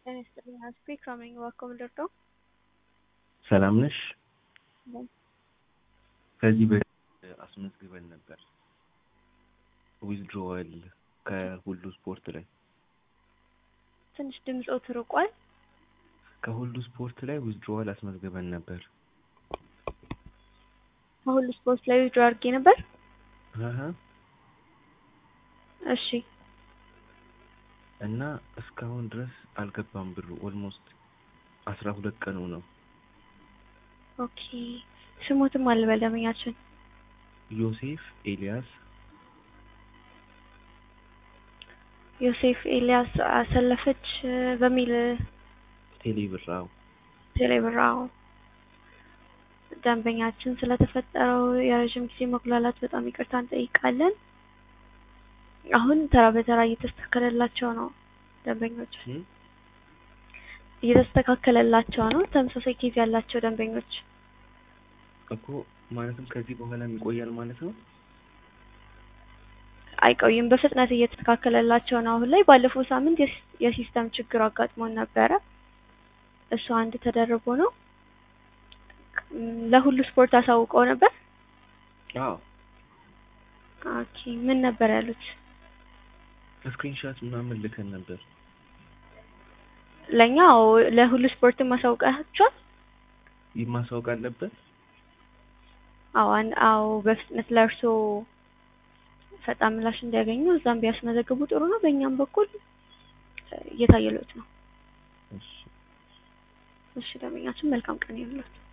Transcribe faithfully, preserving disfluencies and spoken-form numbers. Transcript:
ጤና ይስጥልኝ አስፒ ከመኝ ዋኮም ደርቶ ሰላም ነሽ? ከዚህ በፊት አስመዝግበን ነበር ዊዝድሮዋል ከሁሉ ስፖርት ላይ ትንሽ ድምጽው ተርቋል። ከሁሉ ስፖርት ላይ ዊዝድሮዋል አስመዝግበን ነበር። ከሁሉ ስፖርት ላይ ዊዝድሮ አድርጌ ነበር። አሃ እሺ እና እስካሁን ድረስ አልገባም ብሩ ኦልሞስት አስራ ሁለት ቀኑ ነው። ኦኬ ስሙትም አልበለምኛችን ዮሴፍ ኤልያስ ዮሴፍ ኤልያስ አሰለፈች በሚል ቴሌብራው ቴሌብራው ደንበኛችን ስለተፈጠረው የረጅም ጊዜ መጉላላት በጣም ይቅርታ እንጠይቃለን። አሁን ተራ በተራ እየተስተካከለላቸው ነው። ደንበኞች እየተስተካከለላቸው ነው። ተመሳሳይ ኬዝ ያላቸው ደንበኞች እኮ ማለትም ከዚህ በኋላ ይቆያል ማለት ነው። አይቆይም፣ በፍጥነት እየተስተካከለላቸው ነው። አሁን ላይ ባለፈው ሳምንት የሲስተም ችግር አጋጥሞን ነበረ። እሱ አንድ ተደርቦ ነው። ለሁሉ ስፖርት አሳውቀው ነበር። አዎ ኦኬ ምን ነበር ያሉት? ስክሪንሾት ምናምን ልከን ነበር። ለኛው ለሁሉ ስፖርት ማሳውቃቸው ይማሳውቅ አለበት። አዎ አዎ በፍጥነት ለርሶ ፈጣን ምላሽ እንዲያገኙ እዛም ቢያስመዘግቡ ጥሩ ነው። በእኛም በኩል እየታየሉት ነው። እሺ እሺ ደንበኛችን መልካም ቀን ይሁንልዎት።